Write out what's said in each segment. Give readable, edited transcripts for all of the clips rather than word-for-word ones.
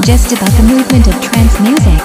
just about the movement of trance music.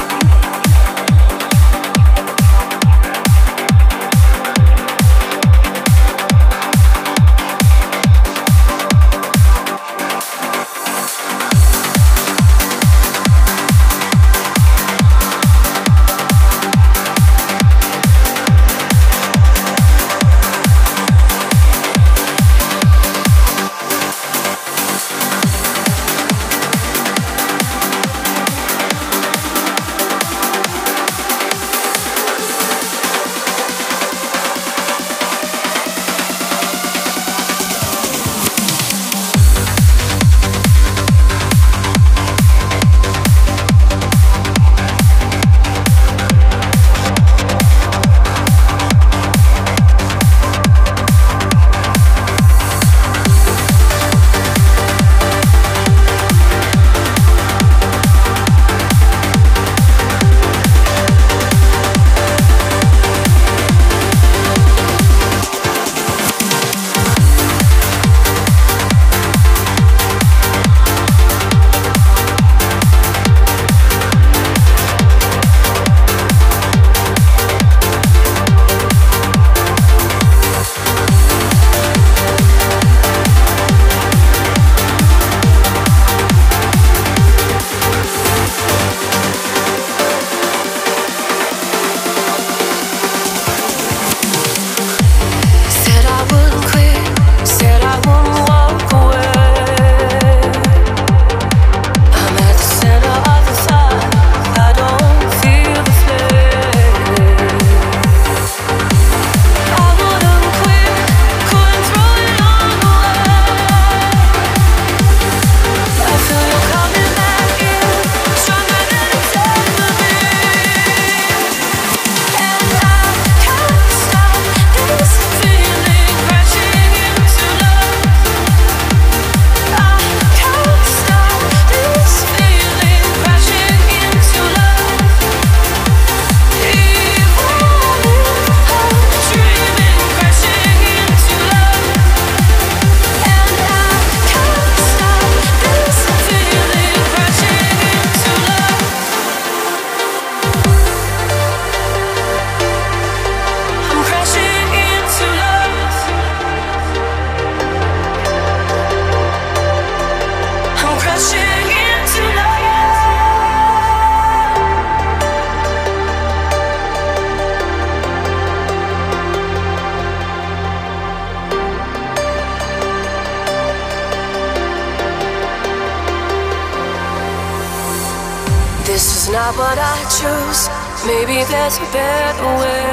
Not what I choose, maybe there's a better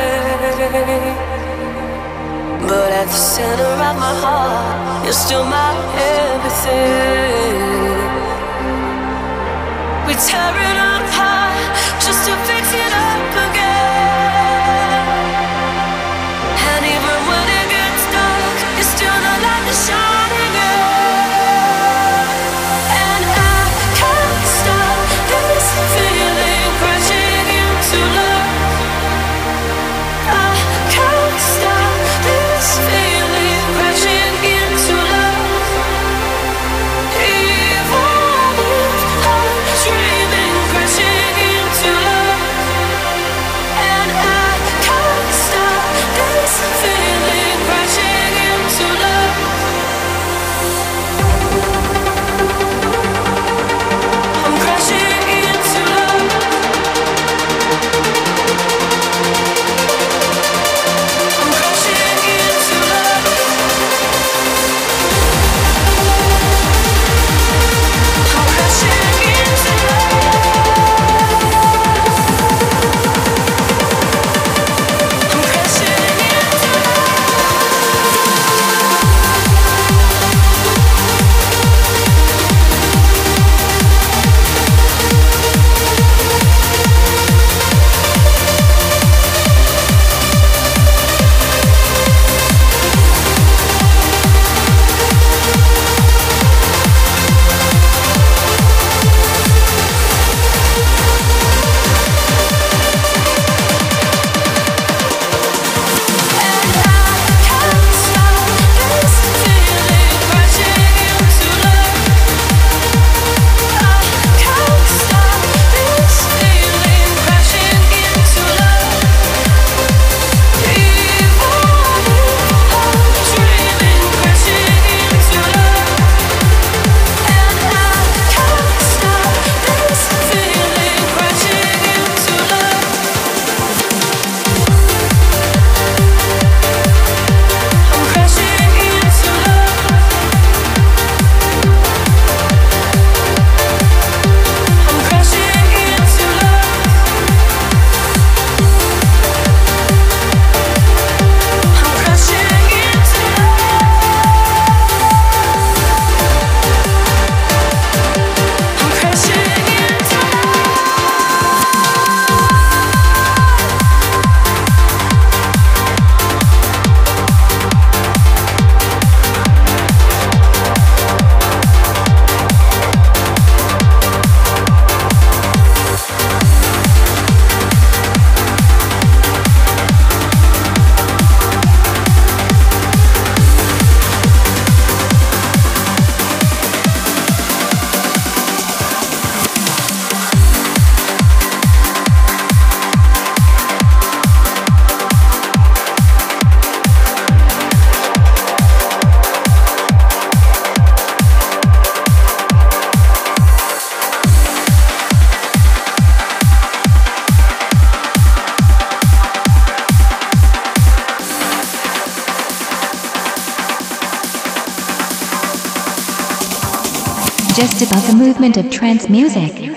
way. But at the center of my heart, you're still my everything. We tear it apart just to fix it up again. And even when it gets dark, you're still the light that shines again. And I can't stop this feeling crashing into love. I can't stop this feeling crashing into love. Even if I'm dreaming, crashing into love. just above the movement of trance music.